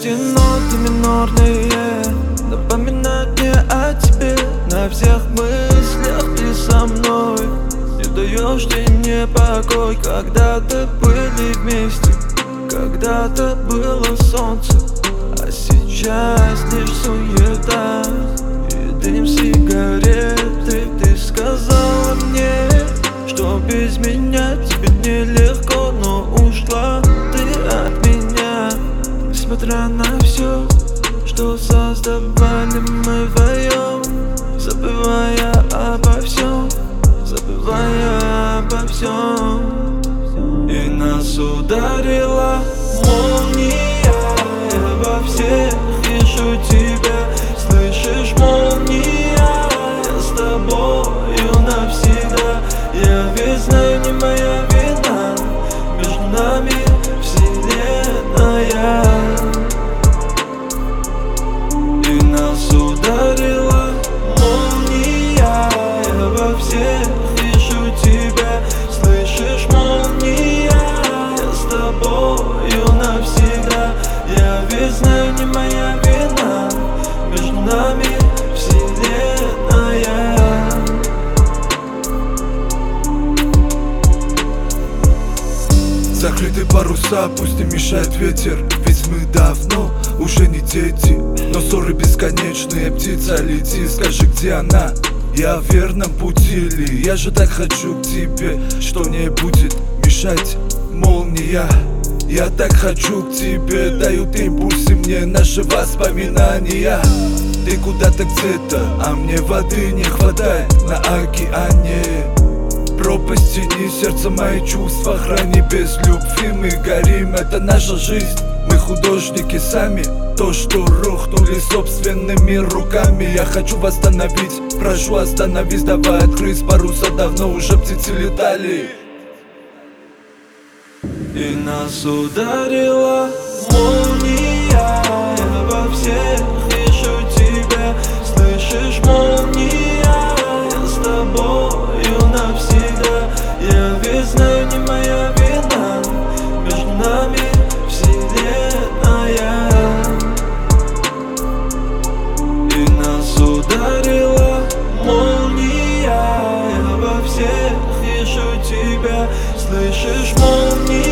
эти ноты минорные напоминают мне о тебе. На всех мыслях ты со мной, не даешь ты мне покой. Когда-то были вместе, когда-то было солнце, а сейчас лишь суета и дым сигареты. Ты сказала мне, что без меня тебе нелегко, но ушла ты от меня. Несмотря на все, что создавали мы вдвоем, забывая обо всем, забывая обо всем. И нас ударила молния, я во всех вижу тебя. Слышишь, молния, я с тобою навсегда. Я ведь знаю, не моя вина, между нами вселенная. И нас ударила молния, я во всех вижу тебя. Слышишь, молния, я с тобою навсегда. Я ведь знаю, не моя вина, между нами вселенная. Закрыты паруса, пусть не мешает ветер, ведь мы давно уже не дети. Но ссоры бесконечные, птица лети, скажи, где она? Я в верном пути ли? Я же так хочу к тебе, что не будет мешать молния. Я так хочу к тебе, дают импульсы мне наши воспоминания. Ты куда-то где-то, а мне воды не хватает на океане. Пропасть тени, сердце мои чувства храни. Без любви мы горим, это наша жизнь. Мы художники сами, то, что рухнули собственными руками. Я хочу восстановить, прошу остановись, давай открыть паруса. Давно уже птицы летали. И нас ударила молния, я во всех вижу тебя. Слышишь, молния, я с тобою навсегда. Я ведь знаю, не моя вина, между нами вселенная. И нас ударила молния, я во всех вижу тебя. Слышишь, молния,